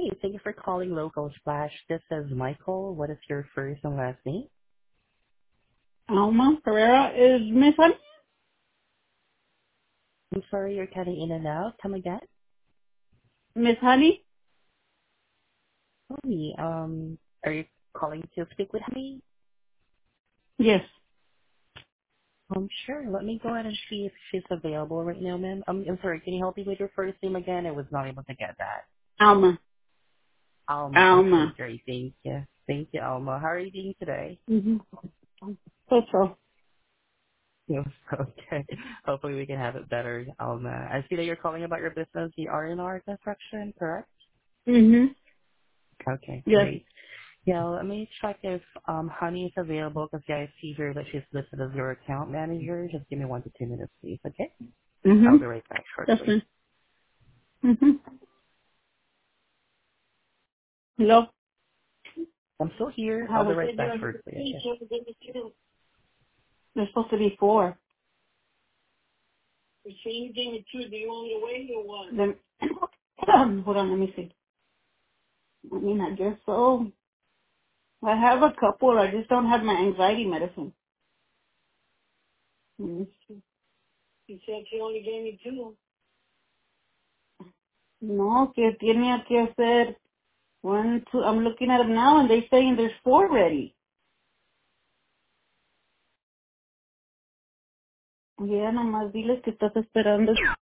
thank you for calling Local Splash. This is Michael. What is your first and last name? Alma Pereira is Miss Honey? I'm sorry, you're cutting in and out. Come again? Miss Honey? Honey, are you calling to speak with me? Yes. Sure. Let me go ahead and see if she's available right now, ma'am. I'm sorry, can you help me with your first name again? I was not able to get that. Alma. Alma. Okay, Alma. great. Thank you. Thank you, Alma. How are you doing today? Mm-hmm. So. Yes. Okay. Hopefully we can have it better, Alma. I see that you're calling about your business, the R&R construction, correct? Mm-hmm. Okay, Yes. great. Yeah, let me check if Honey is available because yeah, I see here that she's listed as your account manager. Just give me 1 to 2 minutes, please, okay? Mm-hmm. I'll be right back That's shortly. fine. Mm-hmm. Hello? I'm still here. How I'll be was right back it? shortly, okay? There's supposed to be 4. Then, hold on, let me see. I mean, I guess so. I have a couple. I just don't have my anxiety medicine. Let me see. No, que tiene que hacer 1, 2. I'm looking at them now and they're saying there's 4 ready. Ya nomás diles que estás esperando